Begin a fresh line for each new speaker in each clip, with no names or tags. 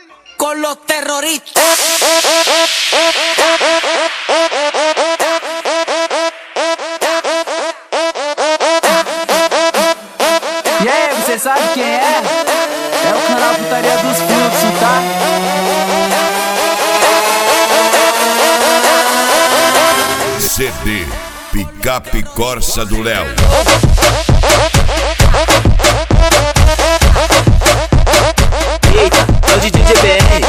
Con los terroristas.
E aí, você sabe quem é? É o canal Putaria dos Fluxos, tá?
CD Picape Corsa do Léo.
Eita, é o DJ GBR.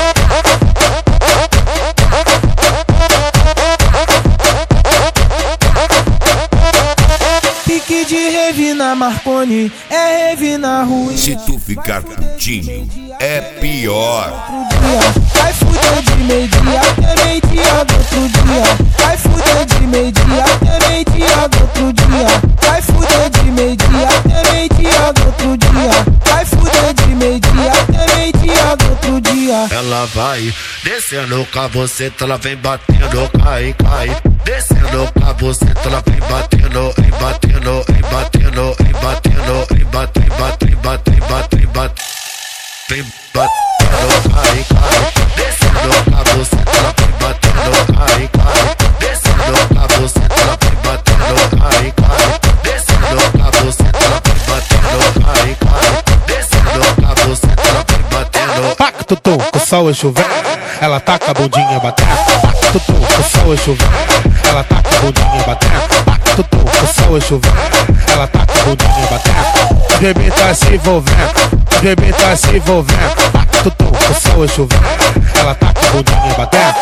Pique de Revina Marconi, é Revina ruim.
Se tu ficar putinho, é pior.
Vai fuder de meio-dia até meio-dia do outro dia. Vai fuder de meio-dia até meio-dia do outro dia. Vai fuder de meio-dia até meio-dia do outro dia. Vai fuder de meio-dia até meio-dia do outro dia.
Ela vai descendo com a buceta, ela vem batendo, cai, cai. Descendo com a buceta, ela vem batendo, batendo, batendo, batendo, batendo, batendo, batendo, batendo. Vem batendo, cai, cai. Descendo com a buceta, ela vem batendo, cai, cai. Descendo com a buceta, ela vem batendo, cai, cai. Descendo com a buceta, ela vem batendo, cai, cai. Descendo com a buceta, ela vem batendo.
Pacto com o sol é chover, ela taca a bundinha batendo. Pacto com o sol é chover, ela taca a bundinha batendo. Pacto com o sol é chover, ela taca a bundinha batendo. O bebê tá se envolvendo, o bebê tá se envolvendo. Pacto com o sol é chover, ela taca a bundinha batendo.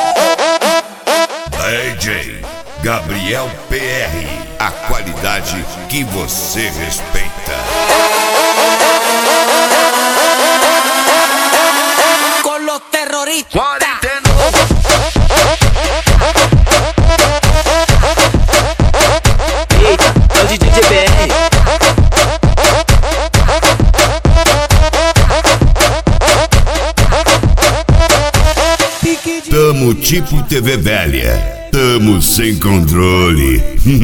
DJ Gabriel PR, a qualidade que você respeita.
Con los terroristas.
Eita, é o DJ GBR.
Tamo tipo TV velha, tamo sem controle.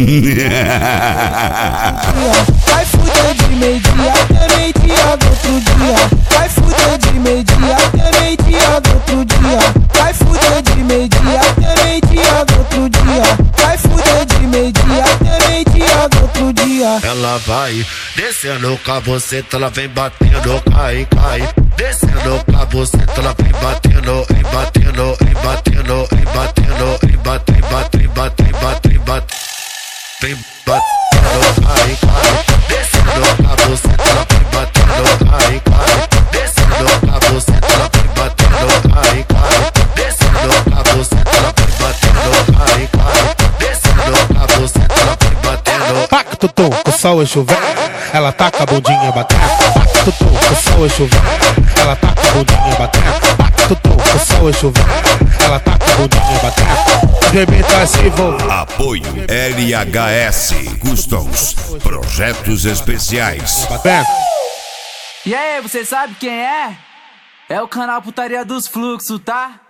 Vai fuder de meio-dia até meio-dia do outro dia. Vai fuder de meio-dia até meio-dia do outro dia. Vai fuder de meio-dia até meio-dia do outro dia. Vai fuder de meio-dia até meio-dia do outro dia.
Ela vai descendo com a buceta, ela vem batendo, cai, cai. Descendo com a buceta, ela vem batendo, batendo, batendo, batendo, batendo, batendo, batendo, batendo. Vem batendo, cai, cai. Descendo com a buceta, ela vem batendo, cai, cai. Descendo com a buceta, ela vem batendo, cai, cai. Descendo com a buceta, ela vem batendo, cai, cai. Descendo com a buceta, ela vem batendo.
Pacto com o sol é chover, ela taca a bundinha batendo. Pacto com o sol é chover, ela taca a bundinha batendo. Pacto com o sol é chover, ela taca a bundinha batendo. O bebê tá se envolvendo.
Apoio LHS Customs, projetos especiais.
Batendo.
E aí, você sabe quem é? É o canal Putaria dos Fluxos, tá?